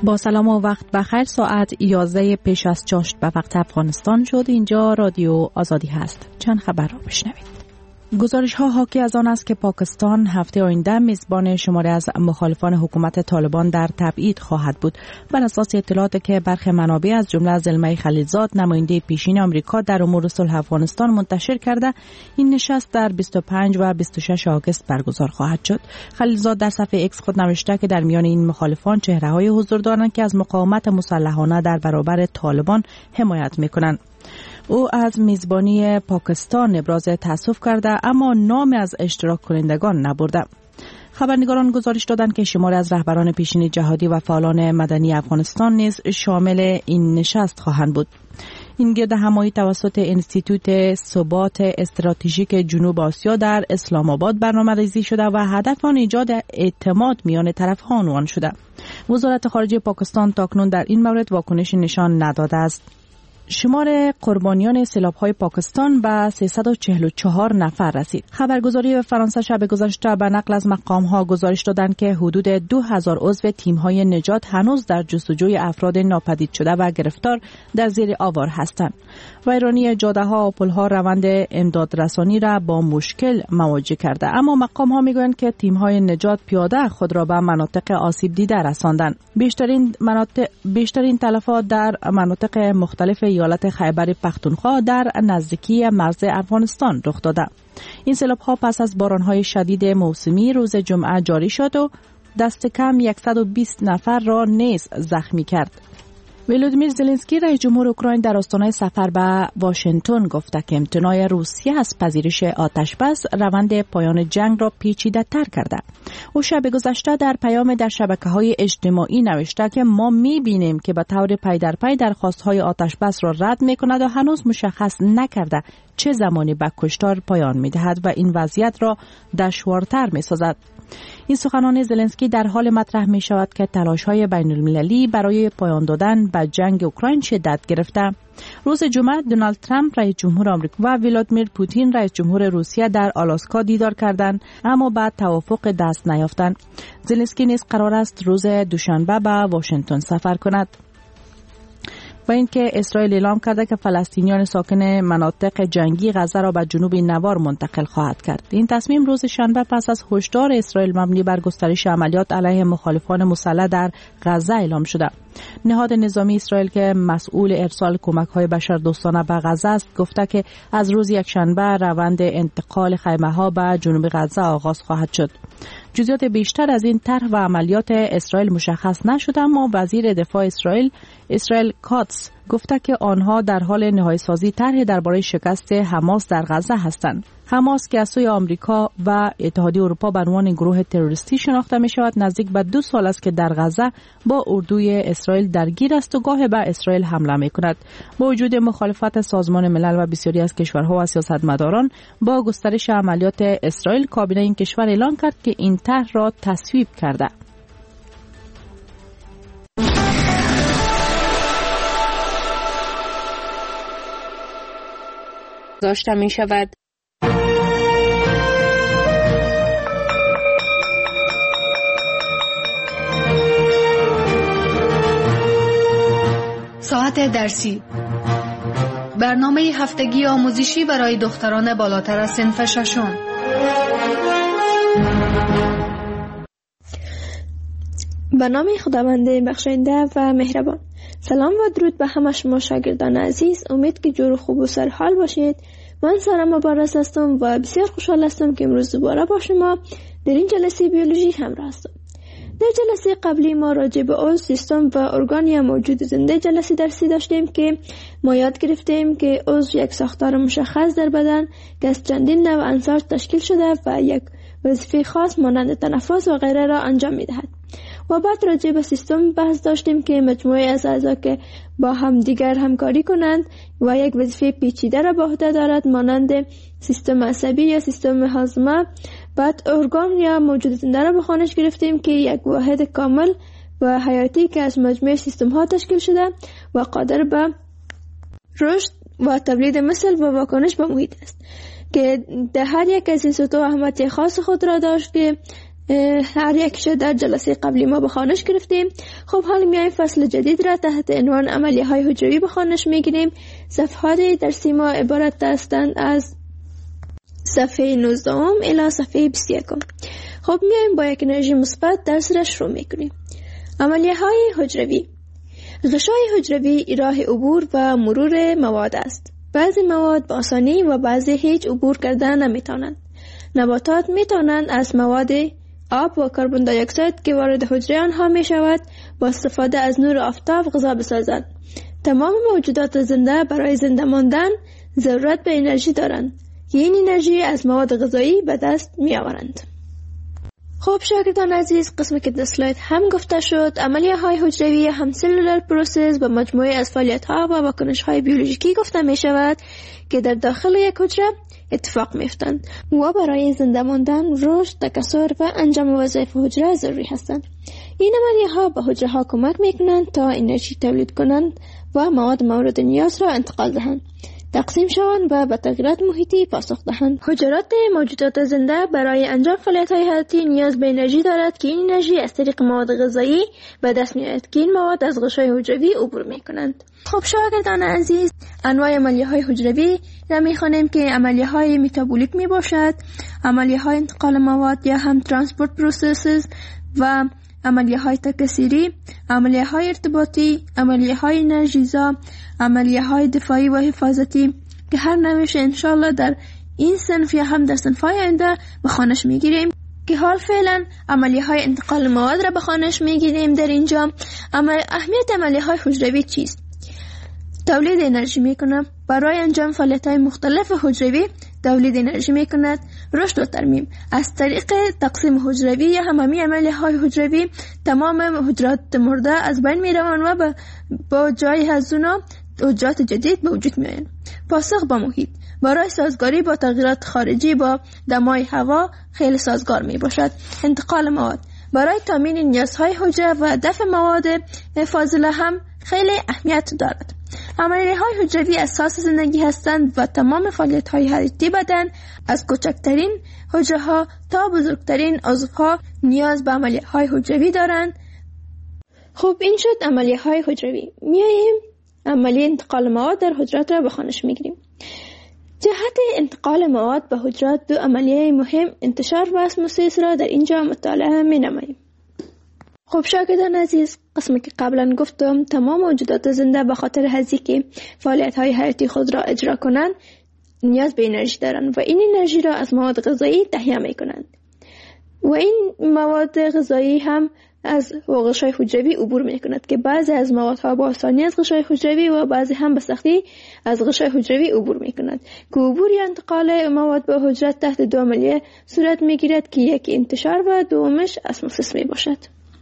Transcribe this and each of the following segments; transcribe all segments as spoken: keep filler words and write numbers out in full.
با سلام و وقت بخیر. ساعت یازده پیش از چاشت به وقت افغانستان شد. اینجا رادیو آزادی هست. چند خبر را بشنوید. گزارش ها حاکی از آن است که پاکستان هفته آینده میزبان شماری از مخالفان حکومت طالبان در تبعید خواهد بود. بر اساس اطلاعاتی که برخی منابع از جمله زلمه خلیلزاد نماینده پیشین آمریکا در امور صلح افغانستان منتشر کرده، این نشست در بیست و پنج و بیست و شش آگوست برگزار خواهد شد. خلیلزاد در صفحه ایکس خود نوشته که در میان این مخالفان چهره‌های حضور دارند که از مقاومت مسلحانه در برابر طالبان حمایت می‌کنند. او از میزبانی پاکستان ابراز تأسف کرده اما نام از اشتراک کنندگان نبرده. خبرنگاران گزارش دادند که شماری از رهبران پیشین جهادی و فعالان مدنی افغانستان نیز شامل این نشست خواهند بود. این گرد همایی توسط انستیتوت ثبات استراتژیک جنوب آسیا در اسلام آباد برنامه‌ریزی شده و هدف آن ایجاد اعتماد میان طرف‌ها عنوان شده. وزارت خارجه پاکستان تاکنون در این مورد واکنش نشان نداده است. شمار قربانیان سیلاب‌های پاکستان به سیصد و چهل و چهار نفر رسید. خبرگزاری فرانسه شب گذشته به نقل از مقام‌ها گزارش دادند که حدود دو هزار عضو تیم‌های نجات هنوز در جستجوی افراد ناپدید شده و گرفتار در زیر آوار هستند. ویرانی جاده‌ها و پل‌ها روند امدادرسانی را با مشکل مواجه کرده، اما مقام‌ها می‌گویند که تیم‌های نجات پیاده خود را به مناطق آسیب دیده رساندند. بیشترین مناطق بیشترین تلفات در مناطق مختلف ایالت خیبر پختونخوا در نزدیکی مرز افغانستان رخ داده. این سیلاب‌ها پس از باران‌های شدید موسمی روز جمعه جاری شد و دست کم صد و بیست نفر را نیز زخمی کرد. ولودیمیر زلنسکی رئیس جمهور اوکراین در آستانه سفر به واشنگتن گفته که امتناع روسیه از پذیرش آتشبس روند پایان جنگ را پیچیده‌تر کرده. او شب گذشته در پیام در شبکه‌های اجتماعی نوشته که ما می‌بینیم که به طور پی در پی درخواست‌های آتشبس را رد می‌کند و هنوز مشخص نکرده چه زمانی به کشتار پایان می‌دهد و این وضعیت را دشوارتر می‌سازد. این سخنان زلنسکی در حال مطرح می شود که تلاش‌های بین‌المللی برای پایان دادن به جنگ اوکراین شدت گرفته. روز جمعه دونالد ترامپ رئیس جمهور آمریکا و ولادیمیر پوتین رئیس جمهور روسیه در آلاسکا دیدار کردند اما بعد توافق دست نیافتند. زلنسکی نیز قرار است روز دوشنبه به واشنگتن سفر کند. و اینکه اسرائیل اعلام کرده که فلسطینیان ساکن مناطق جنگی غزه را به جنوب نوار منتقل خواهد کرد. این تصمیم روز شنبه پس از هشدار اسرائیل مبنی بر گسترش عملیات علیه مخالفان مسلح در غزه اعلام شده. نهاد نظامی اسرائیل که مسئول ارسال کمک‌های بشردوستانه به غزه است گفته که از روز یکشنبه روند انتقال خیمه‌ها به جنوب غزه آغاز خواهد شد. جزئیات بیشتر از این طرح و عملیات اسرائیل مشخص نشده، اما وزیر دفاع اسرائیل اسرائیل کاتس گفته که آنها در حال نهایی‌سازی طرح درباره شکست حماس در غزه هستند. حماس که از سوی آمریکا و اتحادیه اروپا به عنوان گروه تروریستی شناخته می شود، نزدیک به دو سال است که در غزه با اردوی اسرائیل درگیر است و گاه به اسرائیل حمله می کند. با وجود مخالفت سازمان ملل و بسیاری از کشورها و سیاستمداران با گسترش عملیات اسرائیل، کابینه این کشور اعلام کرد که این طرح را تصویب کرده. داشته می شود ساعت درسی، برنامه هفتگی آموزشی برای دختران بالاتر از صنف ششم. به نام خداوند بخشاینده و مهربان. سلام و درود به همه شما شاگردان عزیز. امید که جور و خوب و سرحال باشید. من سارا مبارز هستم و بسیار خوشحال هستم که امروز دوباره با شما در این جلسه بیولوژی همراه هستم. در جلسه قبلی ما راجع به عضو، سیستم و ارگانی موجود زنده جلسه درسی داشتیم که ما یاد گرفتیم که عضو یک ساختار مشخص در بدن که از چندین نوع عناصر تشکیل شده و یک وظیفه خاص مانند تنفس و غیره را انجام می‌دهد. و بعد راجع به سیستم بحث داشتیم که مجموعه از اعضا که با هم دیگر همکاری کنند و یک وظیفه پیچیده را به عهده دارد مانند سیستم عصبی یا سیستم هاضمه. بعد ارگان یا موجود زنده را به خوانش گرفتیم که یک واحد کامل و حیاتی که از مجموعه سیستم ها تشکیل شده و قادر به رشد و تولید مثل و واکنش به محیط است که در هر یک از این سطوح اهمیت خاص خود را داشت که هر یکش در جلسه قبلی ما به خوانش گرفتیم. خب حالا میایم فصل جدید را تحت عنوان عملیه های حجروی به خوانش میگیریم. صفحات درسی ما عبارت هستند از صفحه نوزده الی صفحه بیست و یک. خب میایم با یک انرژی مثبت درس را شروع میکنیم. عملیه های حجروی. غشای حجروی راه عبور و مرور مواد است. بعضی مواد با آسانی و بعضی هیچ عبور کردن نمیتونند. نباتات میتونند از مواد آب و کربن دی اکساید که وارد حجره آنها می شود با استفاده از نور آفتاب غذا بسازند. تمام موجودات زنده برای زنده ماندن ضرورت به انرژی دارند که این انرژی از مواد غذایی به دست می آورند. خب شاگردان عزیز، قسمی که در اسلاید هم گفته شد، عملیه های حجروی هم سلولر پروسس به مجموعه از فعالیت ها و واکنش های بیولوژیکی گفته می شود که در داخل یک حجره اتفاق میفتند و برای زنده ماندن، رشد، تکثر و انجام وظایف حجره ضروری هستند. این عملیه ها به حجره ها کمک میکنند تا انرژی تولید کنند و مواد مورد نیاز را انتقال دهند، تقسیم شوند و به تغییرات محیطی پاسخ دهند. حجرات موجودات زنده برای انجام فعالیت‌های حیاتی نیاز به انرژی دارد که این انرژی از طریق مواد غذایی به دست می‌آید که این مواد از غشای حجروی عبور می‌کنند. خب شاگردان عزیز، انواع عملیه‌های حجروی را می‌خوانیم که عملیه‌های متابولیک میباشد، عملیه‌های انتقال مواد یا هم ترانسپورت پروسسز و عملیه‌های تکثیری، عملیه‌های ارتباطی، عملیه‌های انرژیزا، عملیه‌های دفاعی و حفاظتی که هر نوعش انشالله در این صنف یا هم در صنف‌های آینده به خوانش میگیریم. که حال فعلا عملیه‌های انتقال مواد را به خوانش میگیریم. در اینجا عمل... اهمیت عملیه‌های حجروی چیست؟ تولید انرژی میکنه. برای انجام فعالیت‌های مختلف حجروی تولید انرژی میکند. رشد و ترمیم. از طریق تقسیم حجروی یا هممی عملیه‌های حجروی تمام حجرات مرده از بین میروند و با جای از اونا حجرات جدید به وجود میآیند. پاسخ به محیط. برای سازگاری با تغییرات خارجی با دمای هوا خیلی سازگار می باشد. انتقال مواد. برای تامین نیازهای حجره و دفع مواد فاضله هم خیلی اهمیت دارد. عملیه‌های حجروی اساس زندگی هستند و تمام فعالیت‌های حیاتی بدن از کوچکترین حجره‌ها تا بزرگترین عضوها نیاز به عملیه‌های حجروی دارند. خب این شد عملیه‌های حجروی. میایم عملیه انتقال مواد در حجرات را به خوانش میگیریم. جهت انتقال مواد به حجرات دو عملیه مهم انتشار و اسموسیس را در اینجا مطالعه می نماییم. خب شاگردان عزیز، قسمی که قبلا گفتم تمام موجودات زنده به خاطر هزی که فعالیت های حیاتی خود را اجرا کنند نیاز به انرژی دارند و این انرژی را از مواد غذایی تهیه می کنند و این مواد غذایی هم از غشای حجروی عبور می کند که بعضی از موادها با آسانی از غشای حجروی و بعضی هم به سختی از غشای حجروی عبور می کند که عبور یا انتقال مواد به حجرات تحت دو عملیه صورت می گیرد که یک انتشار و دومش اسموسیس می باشد.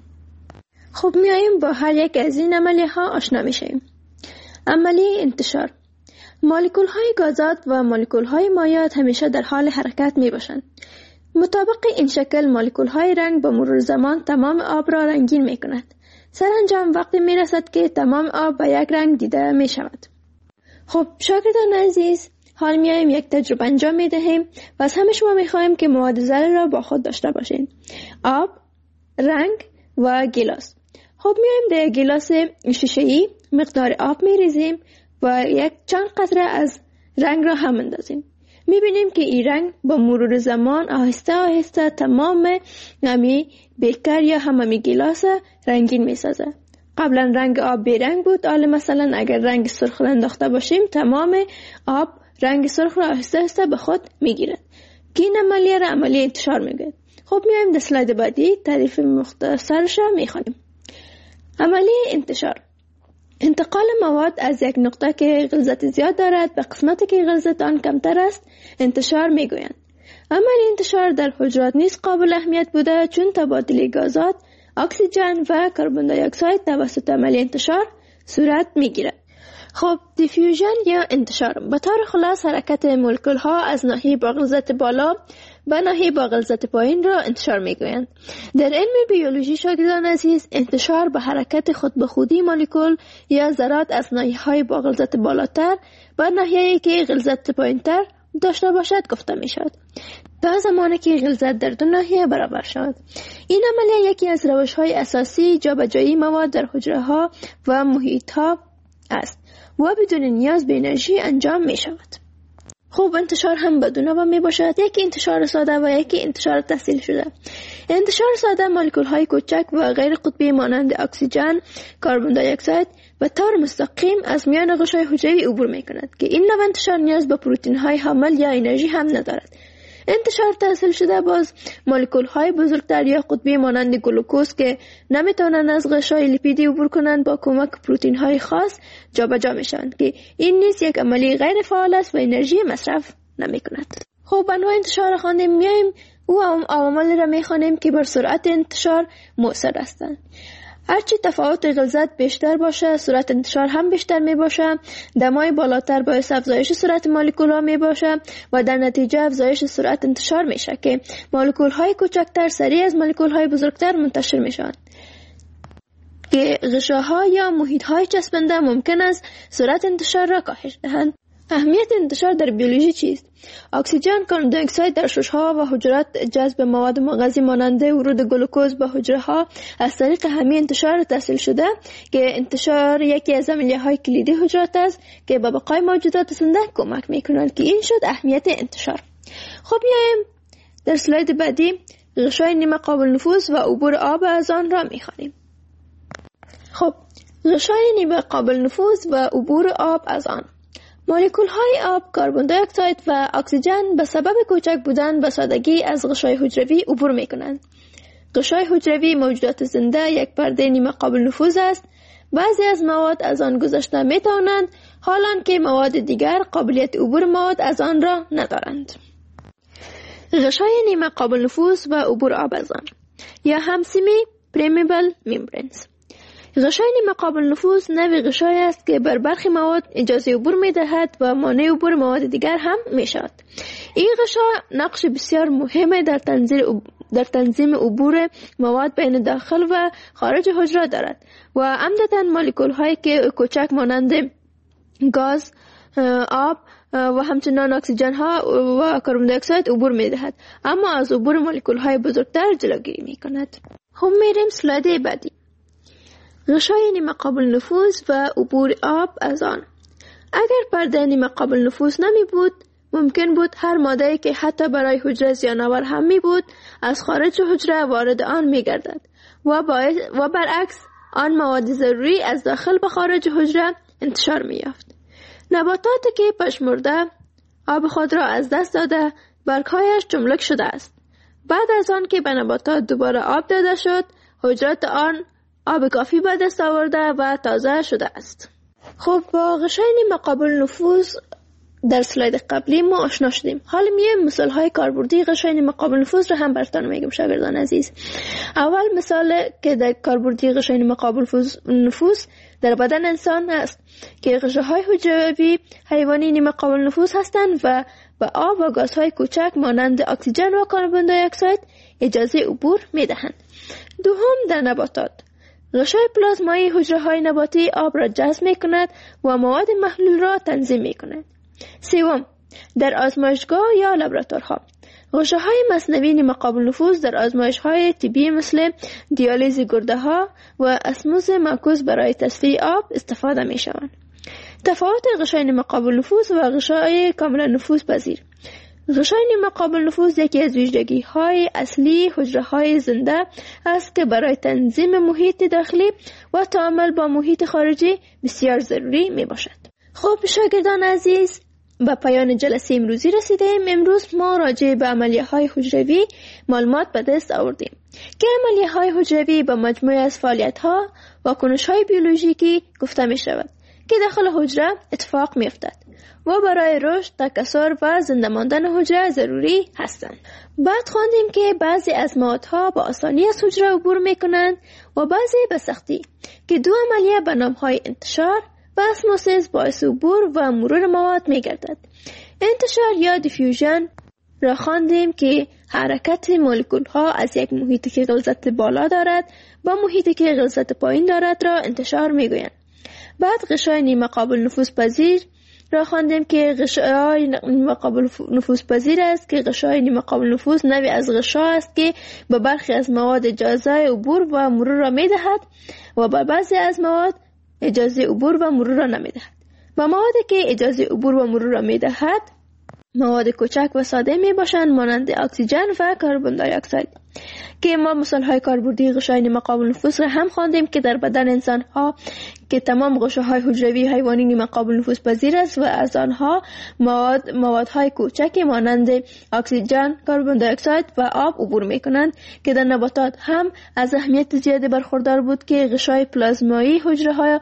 خب میاییم با هر یک از این عملیه ها آشنا می شویم. عملیه انتشار. مولکول های گازات و مولکول های مایعات همیشه در حال حرکت می باشند. مطابق این شکل مولکول های رنگ با مرور زمان تمام آب را رنگین می کند. سرانجام وقتی می رسد که تمام آب به یک رنگ دیده می شود. خب شاگردان عزیز، حال میایم یک تجربه انجام می دهیم و از همه شما می خواهیم که مواد ذره را با خود داشته باشین. آب، رنگ و گیلاس. خب میایم در گیلاس شیشه‌ای مقدار آب می ریزیم و یک چند قطره از رنگ را هم اندازیم. میبینیم که این رنگ با مرور زمان آهسته آهسته تمام نمی بیکر یا هممی گیلاس رنگین میسازه. قبلا رنگ آب بی رنگ بود، حالا مثلا اگر رنگ سرخ را انداخته باشیم تمام آب رنگ سرخ را آهسته آهسته به خود میگیرد که این عملیه را عملیه انتشار میگوید. خب میایم در اسلاید بعدی تعریف مختصرش را میخوانیم. عملیه انتشار: انتقال مواد از یک نقطه که غلظت زیاد دارد به قسمتی که غلظت آن کمتر است انتشار میگویند. عمل انتشار در حجرات نیز قابل اهمیت بوده چون تبادل گازات، اکسیژن و کربن دی اکساید توسط عمل انتشار صورت میگیرد. خب دیفیوژن یا انتشار به طور خلاص حرکت مولکول ها از ناحیه با غلظت بالا به ناحیه با غلظت پایین را انتشار میگویند. در علم بیولوژی شاگردان عزیز، انتشار به حرکت خود به خودی مولکول یا ذرات از ناحیه های با غلظت بالاتر به ناحیه که غلظت پایینتر داشته باشد گفته می شود تا زمانی که غلظت در دو ناحیه برابر شود. این عملیه یکی از روش‌های اساسی جابجایی مواد در حجره‌ها و محیط‌ها است و بدون نیاز به انرژی انجام می شود. خوب انتشار هم بدون نوع می باشد، یکی انتشار ساده و یکی انتشار تحصیل شده. انتشار ساده مولکول های کوچک و غیر قطبی مانند اکسیژن، کربن دی اکساید به طور مستقیم از میان غشای حجروی عبور می کند که این نوع انتشار نیاز به پروتئین های حامل یا انرژی هم ندارد. انتشار تحصیل شده باز مولکول های بزرگتر یا قطبی مانند گلوکوز که نمی توانند از غشای لیپیدی عبور کنند با کمک پروتئین های خاص جابجا می شوند که این نیز یک عملی غیر فعال است و انرژی مصرف نمی کند. خب انواع انتشار خواندیم، میایم او عوامل را می خوانیم که بر سرعت انتشار مؤثر هستند. هرچی تفاوت غلظت بیشتر باشه سرعت انتشار هم بیشتر می باشه. دمای بالاتر باعث افزایش سرعت مولکول ها می باشه و در نتیجه افزایش سرعت انتشار میشه که مولکول های کوچکتر سریع از مولکول های بزرگتر منتشر میشن که غشاها یا محیط های چسبنده ممکن است سرعت انتشار را کاهش دهند. اهمیت انتشار در بیولوژی چیست؟ اکسیژن، کربن دی اکساید در شش‌ها و حجرات جذب مواد مغذی مانند ورود گلوکوز به حجره‌ها از طریق همین انتشار تحصیل شده که انتشار یکی از عملیه‌های کلیدی حجرات است که به بقای موجودات زنده کمک می‌کنند که این شد اهمیت انتشار. خب میایم در اسلاید بعدی غشای نیمه قابل نفوذ و عبور آب از آن را می‌خوانیم. خب غشای نیمه قابل نفوذ و عبور آب از آن. مولکول های آب، کربن دی اکساید و اکسیژن به سبب کوچک بودن به سادگی از غشای حجروی عبور می کنند. غشای حجروی موجودات زنده یک پرده نیمه قابل نفوذ است. بعضی از مواد از آن گذشته می توانند حالان که مواد دیگر قابلیت عبور مواد از آن را ندارند. غشای نیمه قابل نفوذ و عبور آب از آن یا هم سیمی پرمیبل ممبرینز. غشای نیمه قابل نفوذ نوعی غشای است که بر برخی مواد اجازه عبور می دهد و مانع عبور مواد دیگر هم می شود. این غشا نقش بسیار مهم در تنظیم در تنظیم عبور مواد بین داخل و خارج حجره دارد و عمدتاً مولکول هایی که کوچک مانند گاز، آب و همچنان اکسیژن ها و کربن دی اکساید عبور می دهد، اما از عبور مولکول های بزرگتر جلوگیری می کند. هم میریم اسلاید بعدی. غشای نیمه قابل نفوذ و عبور آب از آن. اگر پرده نیمه قابل نفوذ نمی بود ممکن بود هر ماده‌ای که حتی برای حجره زیان‌آور هم می بود از خارج حجره وارد آن می گردد و, و برعکس آن مواد ضروری از داخل به خارج حجره انتشار می یافت. نباتاتی که پژمرده آب خود را از دست داده برگ‌هایش جملک شده است. بعد از آن که به نباتات دوباره آب داده شد حجرات آن آب کافی به دست آورده و تازه شده است. خب با غشای نیمه قابل نفوذ در سلاید قبلی ما آشنا شدیم. حالا میایم مثال های کاربردی غشای نیمه قابل نفوذ را هم براتون میگم شاگردان عزیز. اول مثال که در کاربردی غشای نیمه قابل نفوذ در بدن انسان است که غشاهای حجروی حیوانی نیمه قابل نفوذ هستند و به آب و گازهای کوچک مانند اکسیژن و کربن دی اکساید اجازه عبور میدهند. دوم در نباتات غشای پلازمایی حجره‌های نباتی آب را جذب می‌کند و مواد محلول را تنظیم می‌کند. سوم در آزمایشگاه یا لابراتوارها غشاهای مصنوعی نیمه قابل نفوذ در آزمایش‌های طبی مثل دیالیز گرده‌ها و اسموز معکوس برای تصفیه آب استفاده می‌شوند. تفاوت غشای نیمه قابل نفوذ و غشای کاملا نفوذ پذیر. غشای نیمه قابل نفوذ یکی از ویژگی‌های اصلی حجره‌های زنده است که برای تنظیم محیط داخلی و تعامل با محیط خارجی بسیار ضروری میباشد. خب شاگردان عزیز به پایان جلسه امروزی رسیدیم. امروز ما راجع به عملیه‌های حجروی معلومات به دست آوردیم که عملیه‌های حجروی به مجموعه از فعالیت‌ها و کنش‌های بیولوژیکی گفته می‌شود که داخل حجره اتفاق می‌افتد و برای رشد، تکثر و زنده ماندن حجره ضروری هستند. بعد خواندیم که بعضی از موادها با آسانی از حجره عبور می‌کنند و بعضی به سختی که دو عملیه به نام‌های انتشار و اسموسیس باعث عبور و مرور مواد می‌گردد. انتشار یا دیفیوژن را خواندیم که حرکت مولکول‌ها از یک محیطی که غلظت بالا دارد با محیطی که غلظت پایین دارد را انتشار می‌گویند. بعد غشای نیمه قابل نفوذ پذیر را خواندیم که غشای نیمه قابل نفوذ پذیر است که غشای نیمه قابل نفوذ نوعی از غشا است که به برخی از مواد اجازه عبور و مرور را می‌دهد و به بعضی از مواد اجازه عبور و مرور را نمی‌دهد. با موادی که اجازه عبور و مرور را می‌دهد مواد کوچک و ساده میباشند مانند اکسیژن و کربن دی اکساید که ما مثال های کاربردی غشای نیمه قابل نفوذ را هم خواندیم که در بدن انسان ها که تمام غشاهای حجروی حیوانی نیمه قابل نفوذ پذیر است و از آنها مواد موادهای کوچکی مانند اکسیژن، کربن دی اکساید و آب عبور میکنند که در نباتات هم از اهمیت زیادی برخوردار بود که غشای پلازمایی حجره های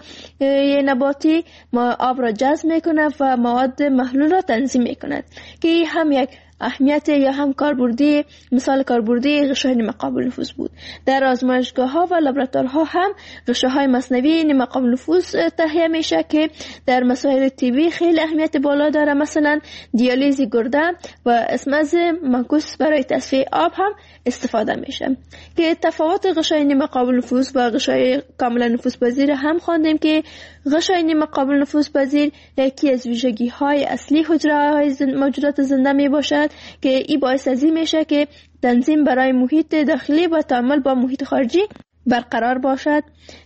نباتی ما آب را جذب میکند و مواد محلول را تنظیم میکند که هم یک اهمیت یا هم کاربردی مثال کاربردی غشای نیمه قابل نفوذ بود. در آزمایشگاه ها و لابراتوارها هم غشاهای مصنوعی نیمه قابل نفوذ تهیه میشه که در مسائل طبی خیلی اهمیت بالا داره، مثلا دیالیز گرده و اسمز منکوس برای تصفیه آب هم استفاده میشه. که تفاوت غشای نیمه قابل نفوذ و غشای کاملا نفوذ پذیر هم خواندیم که غشای نیمه قابل نفوذ پذیر یکی از ویژگی های اصلی حجره های موجودات زنده می باشد که این باعث ازی میشه که تنظیم برای محیط داخلی و تعامل با محیط خارجی برقرار باشد.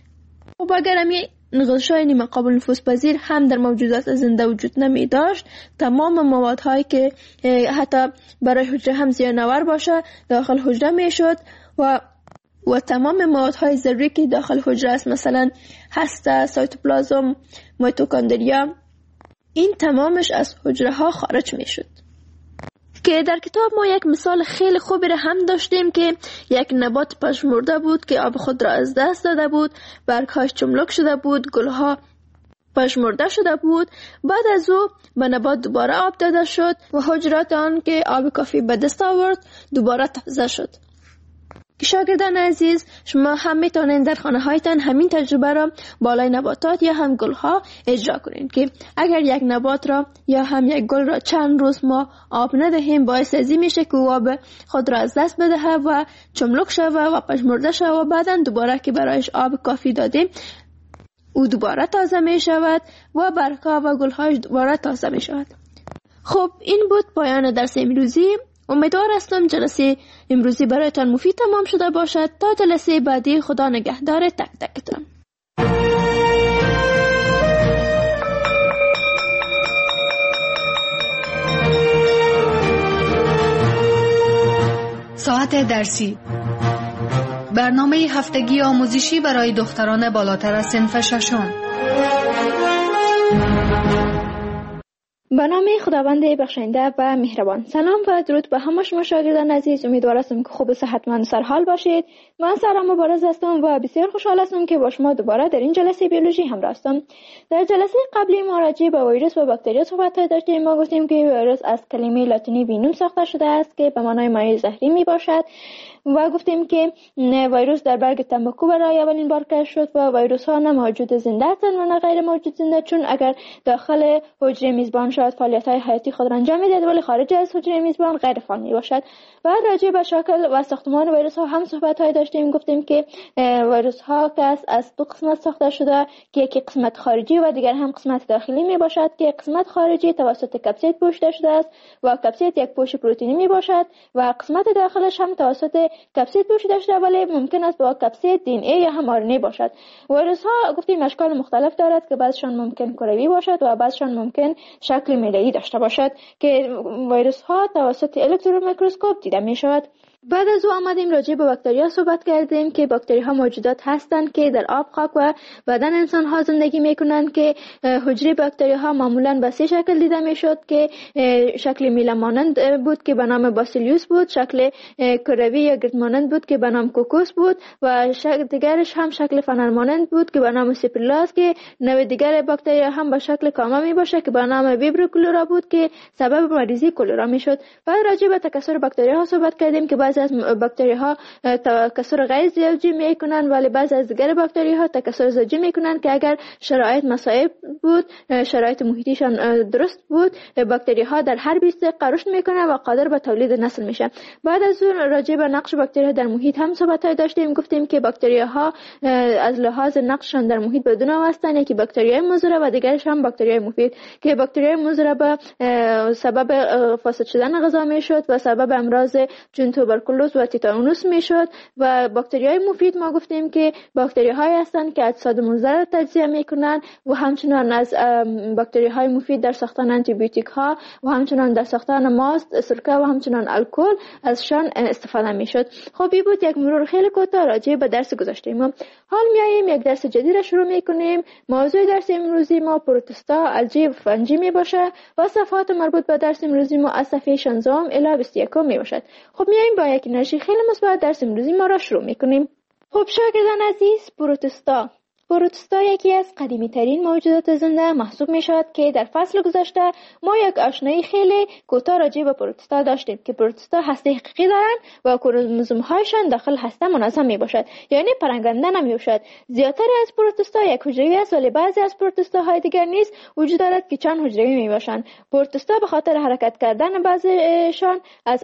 و اگر همی غشای نیمه قابل نفوذ پذیر هم در موجودات زنده وجود نمی داشت، تمام موادهایی که حتی برای حجره هم زیانآور باشه داخل حجره می شد و و تمام موادهای ضروری که داخل حجره است مثلا هسته، سایتوپلازم، میتوکندریا، این تمامش از حجره ها خارج می شد. که در کتاب ما یک مثال خیلی خوبی را هم داشتیم که یک نبات پژمرده بود که آب خود را از دست داده بود، برگهاش چملک شده بود، گلها پژمرده شده بود. بعد از او به نبات دوباره آب داده شد و حجرات آن که آب کافی به دست آورد دوباره تازه شد. شاگردان عزیز، شما هم میتونید در خانه هایتان همین تجربه را بالای نباتات یا هم گل ها اجرا کنید که اگر یک نبات را یا هم یک گل را چند روز ما آب ندهیم باعث ازی میشه که آب خود را از دست بده و چملک شوه و پژمرده شوه و بعدا دوباره که برایش آب کافی دادیم او دوباره تازه می شود و برگها و گل هایش دوباره تازه می شود. خب این بود پایان درس امروزی. امیدوار هستم جلسه امروزی برایتان مفید تمام شده باشد. تا جلسه بعدی خدا نگهدار تک تکتان. ساعت درسی، برنامه هفتگی آموزشی برای دختران بالاتر از صنف ششم. به نام خداوند بخشنده و مهربان. سلام و درود به همه شما شاگردان عزیز. امیدوار هستم که خوب و صحتمند و سرحال باشید. من سارا مبارز هستم و بسیار خوشحال هستم که با شما دوباره در این جلسه بیولوژی همراه هستم. در جلسه قبلی ما راجع به ویروس و باکتری صحبت داشتیم. ما گفتیم که ویروس از کلمه لاتینی وینوم ساخته شده است که به معنای مایع زهری می باشد و گفتیم که ویروس در برگ تنباکو برای اولین بار کشف شد و ویروس ها نه موجود زنده هستند و نه غیر موجود زنده، چون اگر داخل حجره میزبان شاید فعالیت های حیاتی خود را انجام میدهد ولی خارج از حجره میزبان غیر فعال می باشد. و راجع به شکل و ساختمان ویروس ها هم صحبت های داشتیم. گفتیم که ویروس ها که از دو قسمت ساخته شده که یکی قسمت خارجی و دیگر هم قسمت داخلی می باشد که قسمت خارجی توسط کپسید پوشیده شده است و کپسید یک پوش پروتئینی می باشد و قسمت داخلش هم توسط کپسید پوشیده شده ولی ممکن است با کپسید دی ان ای یا هم آر ان ای باشد. ویروس ها گفتیم اشکال مختلف دارد که بعضشان ممکن کروی باشد و بعضشان ممکن شکل میله‌ای داشته باشد که ویروس ها توسط الکترون میکروسکوپ دیده می شود. بعد از او آمدیم راجع به باکتریا صحبت کردیم که باکتری ها موجودات هستند که در آب، خاک و بدن انسان ها زندگی میکنند که حجره باکتری ها معمولا به سه شکل دیده میشد که شکل میله مانند بود که به نام باسیلیوس بود، شکل کروی یا گرد مانند بود که به نام کوکوس بود و شکل دیگرش هم شکل فنر مانند بود که به نام سیپرلاس که نوع دیگر باکتری هم به شکل کاما می باشه که به نام ویبرو کلورا بود که سبب مریضی کلورا میشد. بعد راجع به تکثر باکتری ها صحبت کردیم که بعضی بعضی از باکتری ها تکثر غیر زوجی میکنن ولی بعضی از دیگر باکتری ها تکثر زوجی میکنن که اگر شرایط مساعد بود، شرایط محیطیشان درست بود، باکتری ها در هر بیست دقیقه رشد میکنن و قادر به تولید نسل میشن. بعد از اون راجع به نقش باکتری ها در محیط هم صحبت داشتیم. گفتیم که باکتری ها از لحاظ نقششان در محیط به دو نوع هستند، یکی باکتری های مضر و دیگرش هم باکتری های مفید که باکتری های مضر به سبب فاسد شدن غذا میشد و سبب امراض چون توبرکولوز و تیتانوس میشد. و باکتری های مفید ما گفتیم که باکتری های هستند که اجساد مضر را تجزیه میکنن و همچنان از باکتری های مفید در ساختن آنتی بیوتیک ها و همچنان در ساختن ماست، سرکه و همچنان الکل ازشان استفاده میشد. خب این بود یک مرور خیلی کوتاه راجع به درس گذاشتیم. حال میاییم یک درس جدید را شروع میکنیم. موضوع درس امروزی ما پروتستا، الژی و فنجی می باشه و صفحات مربوط به درس امروزی ما از صفحه شانزده الی بیست و یک می باشد. خب میاییم با یک انرژی خیلی مثبت درس امروزی ما را شروع میکنیم. خب شاگردان عزیز، پروتستا پروتستا یکی از قدیمی ترین موجودات زنده محسوب می شود که در فصل گذشته ما یک آشنایی خیلی کوتاه راجع به پروتستا داشتیم که پروتستا هسته حقیقی دارند و کروموزوم هایشان داخل هسته منظم می باشد، یعنی پراکنده نمی باشد. زیادتر از پروتستا یک حجروی است ولی بعضی از پروتستا های دیگر نیز وجود دارد که چند حجروی می باشند. پروتستا به خاطر حرکت کردن بعضیشان از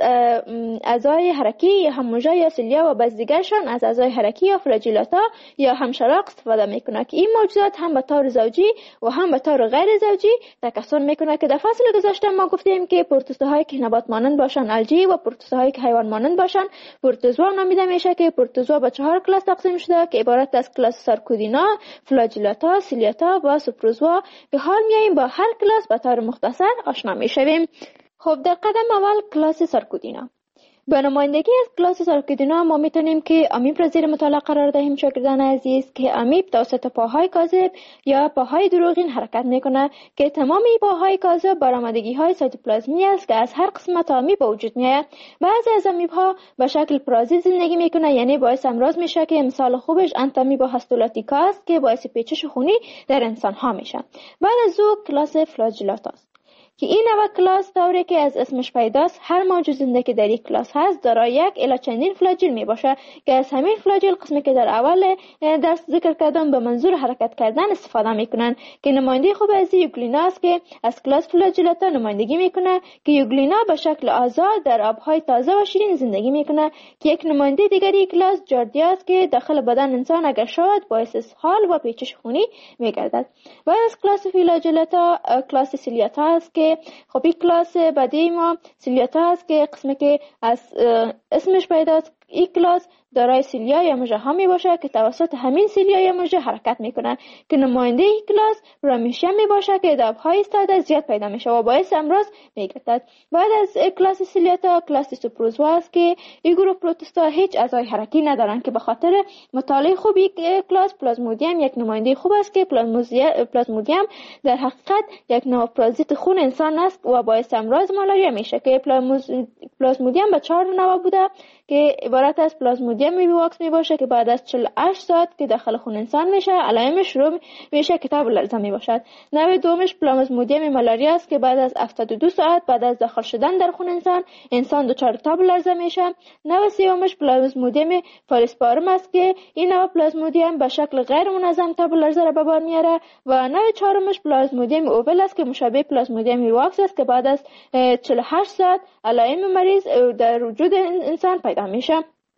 اعضای حرکی یا هموجا یا سیلیا و بعضی دیگرشان از اعضای حرکی یا فلاجیلاتا یا همشلاق استفاده میکنه که این موجودات هم به طور زوجی و هم به طور غیر زوجی تکثر میکنه که در فصل گذشته ما گفتیم که پروتوزوهایی که نبات مانند باشن الژی و پروتوزوهایی که حیوان مانند باشن پروتوزوا نامیده میشه که پروتوزوا به چهار کلاس تقسیم شده که عبارت از کلاس سارکودینا، فلاجیلاتا، سیلیاتا و سوپروزوا که حال میایم با هر کلاس به طور مختصر آشنا میشویم. خب در قدم اول کلاس سارکودینا. به نمایندگی از کلاس سارکودینا ما میتونیم که امیب را زیر مطالعه قرار دهیم شاگردان عزیز که امیب توسط پاهای کاذب یا پاهای دروغین حرکت میکنه که تمام پاهای کاذب برآمدگی های سایتوپلازمی است که از هر قسمت امیب به وجود میاد. بعضی از امیب ها به شکل پرازیت زندگی میکنه، یعنی باعث امراض میشه که مثال خوبش انتامیبا هاستولاتیکا است که باعث پیچش خونی در انسان ها میشه. بعد از او کلاس فلاجیلاتا است که این نوع کلاس طوری که از اسمش پیداست هر موجود زنده که در یک کلاس هست دارای یک الی چندین فلاجیل می باشه که از همین فلاجیل قسمی که در اول درس ذکر کردم به منظور حرکت کردن استفاده میکنن که نماینده خوب از یوگلینا است که از کلاس فلاجیلاتا نمایندگی میکنه که یوگلینا به شکل آزاد در آبهای تازه و شیرین زندگی میکنه که یک نماینده دیگری کلاس جاردیا است که داخل بدن انسان اگر شود باعث اسهال و پیچش خونی میگردد. بعد از کلاس فلاجیلاتا کلاس سیلیاتا است که خب این کلاس بعدی ما سیلیاتا است که قسمی که از اسمش پیداست. این کلاس دارای سیلیا یا مژه ها می باشه که توسط همین سیلیا یا مژه حرکت میکنن که نماینده این کلاس رامیشیا می باشه که دبهای ایستاده زیاد پیدا میشه و باعث امراض میگردد. بعد از کلاس سیلیاتا کلاس سوپروزوا است که این گروه پروتوستا هیچ اعضای حرکی ندارن که به خاطر مطالعه خوب یک کلاس پلازمودیم یک نماینده خوب است که پلازمودیم در حقیقت یک نوع پرازیت خون انسان است و باعث امراض مالاریا میشه که پلازمودیم به چهار نوع بوده که عبارت از پلازمودیم ویواکس می باشه که بعد از چهل و هشت ساعت که داخل خون انسان میشه علائمش شروع میشه که تب لرزه می باشد. نوع دومش پلازمودیم مالاریا است که بعد از هفتاد و دو ساعت بعد از داخل شدن در خون انسان انسان دچار تب لرزه میشه. نوع سومش پلازمودیم فالسپارم است که این نوع پلازمودیم به شکل غیر منظم تب لرزه را به بار میاره و نوع چهارمش پلازمودیم اوول است که مشابه پلازمودیم ویواکس است که بعد از چهل و هشت ساعت علائم مریض در وجود انسان پیدا میشه.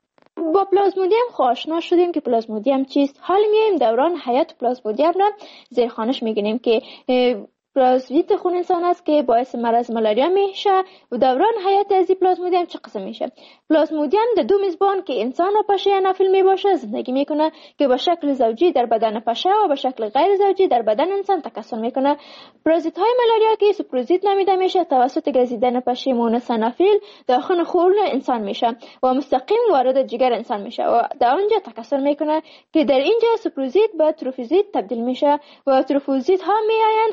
با پلازمودیم آشنا شدیم که پلازمودیم چیست. حال میایم دوران حیات پلازمودیم را زیر خوانش میگیریم که پلازمیت خون انسان است که باعث مرض مالاریا میشه و دوران حیات از این پلازمودیم چه قسم میشه. پلازمودیم در دو میزبان که انسان و پشه انافیل می باشه زندگی میکنه که به شکل زوجی در بدن پشه و به شکل غیر زوجی در بدن انسان تکثر میکنه. پرازیت های مالاریا که سوپروزیت نامیده میشه توسط گزیدن پشه مونس انافیل داخل خون انسان میشه و مستقیم وارد جگر انسان میشه و در اونجا تکثر میکنه که در اینجا سوپروزیت به تروفوزیت تبدیل میشه و تروفوزیت ها میاین حجرات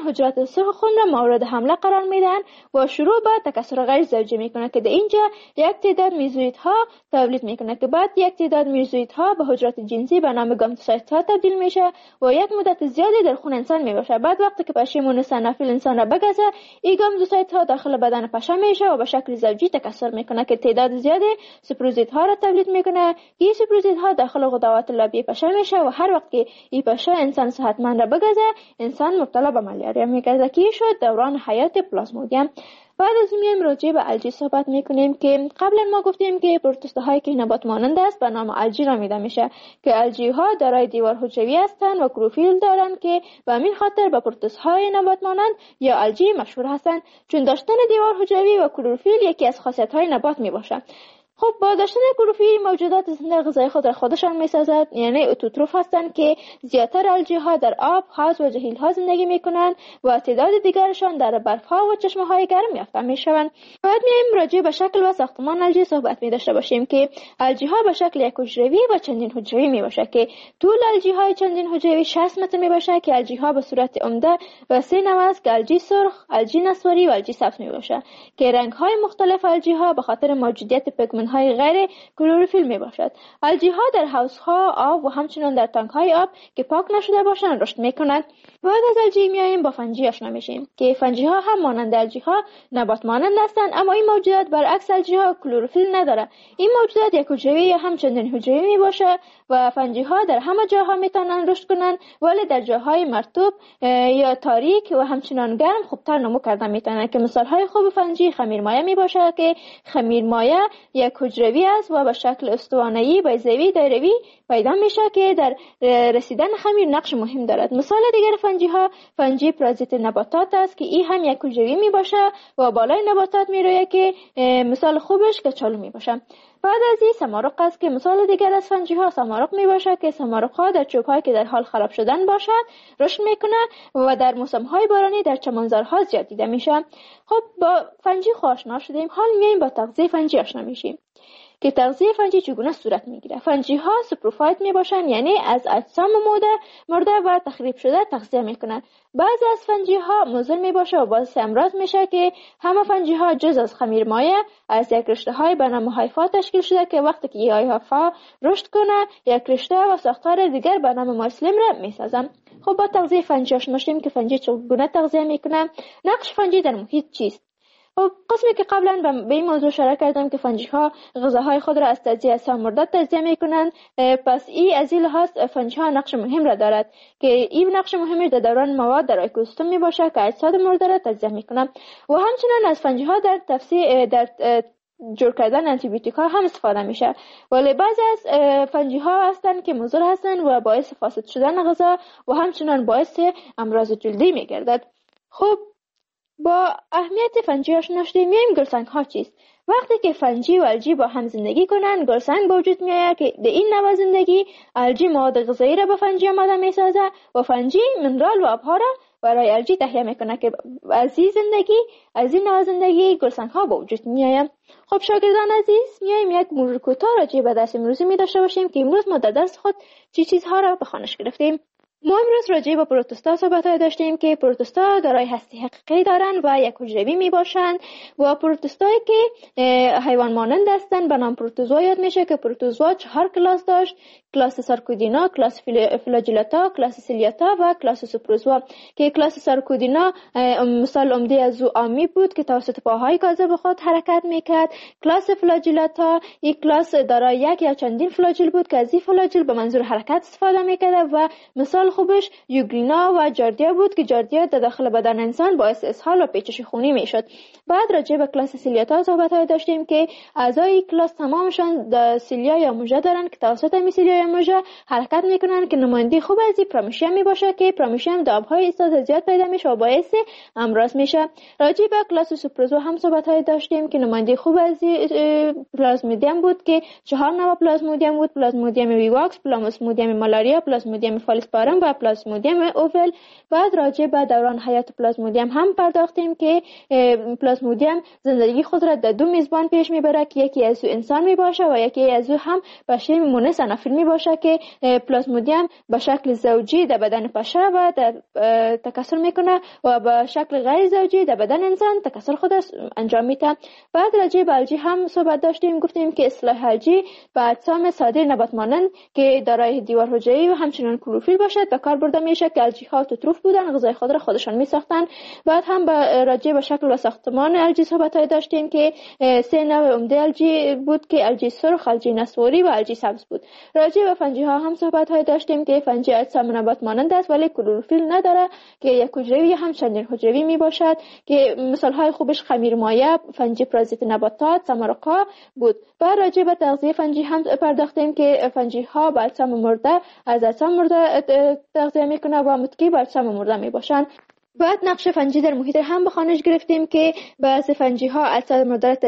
سرخ خون را مورد حمله قرار میدن و شروع به تکثر غیر زوجی میکنه که در اینجا یک تعداد میزویدها تولید میکنه که بعد یک تعداد میزویدها به حجرات جنسی به نام گامتوسایت‌ها تبدیل میشه و یک مدت زیادی در خون انسان میباشه. بعد وقتی که پشیمون سنافیل انسان را بگزه، این گامتوسایت‌ها داخل بدن پشه میشه و به شکل زوجی تکثر میکنه که تعداد زیادی سپروزیت‌ها را تولید میکنه. این سپروزیت‌ها داخل غدوات لابی پشه میشه و هر وقت که این پشه انسان صحتمند را بگزه، انسان مبتلا به مالاریا میگرده که شد دوران حیات پلازمودیم. بعد از میایم راجع به الژی صحبت میکنیم که قبلا ما گفتیم که پروتوزوا هایی که نبات مانند است به نام الژی نامیده میشه که الژی ها دارای دیوار حجروی هستند و کلروفیل دارند که به همین خاطر به پروتوزوا های نبات مانند یا الژی مشهور هستند، چون داشتن دیوار حجروی و کلروفیل یکی از خاصیت های نبات میباشد. خب با داشتن کلروفیل موجودات زنده غذای خود را خودشان میسازد، یعنی اتوتروف هستند که زیادتر الژی ها در آب، حوض و جهیل ها زندگی میکنند و تعداد دیگرشان در برف ها و چشمه های گرم یافته میشوند. بعد میایم راجع به شکل و ساختمان الژی صحبت می داشته باشیم که الژی ها به شکل یک حجروی و چندین حجروی می باشه که طول الژی های چندین حجروی شصت متر می باشه که الژی ها به صورت عمده و سه نوع است که الژی سرخ، الژی نسواری و الژی سبز می باشه که رنگ های مختلف الژی ها به خاطر موجودیت پیگمنت های غیر کلروفیل می باشد. الژی ها در حوض ها آب و همچنین در تانک های آب که پاک نشده باشند رشد می کنند. بعد از الژی میایم با فنجی آشنا میشیم که فنجی ها هم مانند الژی ها نبات مانند هستند، اما این موجودات برعکس الژی ها کلروفیل نداره. این موجودات یک حجروی یا همچنین حجروی می باشه و فنجی ها در همه جاها میتونن رشد کنند، ولی در جاهای مرطوب یا تاریک و همچنان گرم خوبتر نمو کردن میتونن که مثال های خوب فنجی خمیرمایه می باشه که خمیرمایه یک حجروی است و به شکل استوانه‌ای بیضوی دایروی پیدا میشه که در رسیدن خمیر نقش مهم دارد. مثال دیگر فنجی ها فنجی پرازیت نباتات است که این هم یک حجروی می باشه و بالای نباتات میرویه که مثال خوبش کچالو می باشه. بعد از این سمارق است که مثال دیگر از فنجی ها سمارق می باشه که سمارق ها در چوب هایی که در حال خراب شدن باشد رشد میکنه و در موسم های بارانی در چمنزارها زیاد دیده میشه. خب با فنجی آشنا شدیم، حال میایم با تغذیه فنجی آشنا میشیم که تغذیه فنجی چگونه صورت میگیره. فنجی ها سپروفایت میباشن، یعنی از اجسام مرده مرده و تخریب شده تغذیه میکنن. بعضی از فنجی ها مضر میباشه و باعث امراض میشه که همه فنجی ها جز از خمیرمایه از یک رشته های به نام هایفا تشکیل شده که وقتی که این هایفا رشد کنه یک رشته و ساختار دیگر به نام مایسلیم را میسازن. خب با تغذیه فنجی آشنا شدیم که فنجی چگونه تغذیه میکنه. نقش فنجی در محیط چیست؟ خب قسمی که قبلا به این موضوع اشاره کردم که فنجی ها غذاهای خود را از تجزیه اجسام مرده تجزیه میکنند، پس این از این لحاظ فنجی ها نقش مهم را دارد که این نقش مهمش در دوران مواد در اکوسیستم می باشه که اجساد مرده را تجزیه میکنند و همچنین از فنجی ها در تفسیر در جور کردن آنتی بیوتیک ها هم استفاده میشه، ولی بعضی از فنجی ها هستند که مضر هستند و باعث فاسد شدن غذا و همچنین باعث امراض جلدی میگردد. خب با اهمیت فنجی آشنا شدیم. میایم گلسنگ ها چیست؟ وقتی که فنجی و الژی با هم زندگی کنن گلسنگ به وجود میآید که در این نوع زندگی الژی مواد غذایی را به فنجی آماده میسازه و فنجی منرال و آبها را برای الژی تهیه میکنه که از این زندگی از این نوع زندگی گلسنگ ها به وجود میآید. خب شاگردان عزیز، میایم یک مرور کوتاه راجع به درس امروزی می داشته باشیم که امروز ما در درس خود چی چیزها را به خوانش گرفتیم. ما امروز راجع به پروتوزوا صحبت داشتیم که پروتوزوا دارای هسته حقیقی دارند و یک حجروی می باشند و پروتوزوایی که حیوان مانند هستند به نام پروتوزوا یاد میشه که پروتوزوا چهار کلاس داشت: کلاس سارکودینا، کلاس فلاجیلاتا، کلاس سیلیاتا و کلاس سپروزوا که کلاس سارکودینا مثال عمده از او آمی بود که توسط پاهای گازه به خود حرکت میکرد. کلاس فلاجیلاتا یک کلاس دارای یک یا چندین فلاجیل بود که از این فلاجیل به منظور حرکت استفاده میکرد و مثال خوبش یوگرینا و جاردیا بود که جاردیا در داخل بدن انسان باعث اسهال و پیچش خونی میشد. بعد راجع به کلاس سیلیاتا صحبت داشتیم که اعضای کلاس تمامشان سیلیا یا موژه دارن که توسط همین سیلیا یا موژه حرکت میکنن که نماینده خوب از این پرامیشیم میباشه که پرامیشیم در آبهای استاد زیاد پیدا میشه و باعث امراض میشه. راجع به کلاس سپروزوا هم صحبت داشتیم که نماینده خوب از پلازمودیم بود که چهار نوع پلازمودیم بود: پلازمودیم ویواکس، پلازمودیم مالاریا، پلازمودیم فالسپارم و پلازمودیم اوول. بعد راجع به دوران حیات پلازمودیم هم پرداختیم که پلازمودیم زندگی خود را در دو میزبان پیش میبره که یکی از او انسان میباشه و یکی از او هم بشه میمونه سنافیل میباشه که پلازمودیم به شکل زوجی در بدن پشه و در تکثر میکنه و به شکل غیر زوجی در بدن انسان تکثر خودش انجام میده. بعد راجع به الژی هم صحبت داشتیم، گفتیم که اصطلاح الژی به اجسام ساده نبات مانند که دارای دیوار حجری و همچنین کلروفیل باشد به کار برده میشه که الژی ها توتروف بودن، غذای خود را خودشان میساختن. بعد هم به راجع به شکل و ساختمان الژی صحبت های داشتیم که سه نوع عمده الژی بود که الژی سرخ، الژی نسواری و الژی سبز بود. راجع به فنجی ها هم صحبت های داشتیم که فنجی اجسام نبات مانند است ولی کلروفیل نداره که یک حجروی هم چندین حجروی می باشد که مثال های خوبش خمیر مایع، فنجی پرازیت نباتات، سمارقا بود. بعد راجع به تغذیه فنجی هم پرداختیم که فنجی ها به اجسام مرده از اجسام مرده تغذیه میکنه و متکی به اجسام مرده می باشند. بعد نقش فنجی در محیط هم به خوانش گرفتیم که بعضی فنجی ها اجسام مرده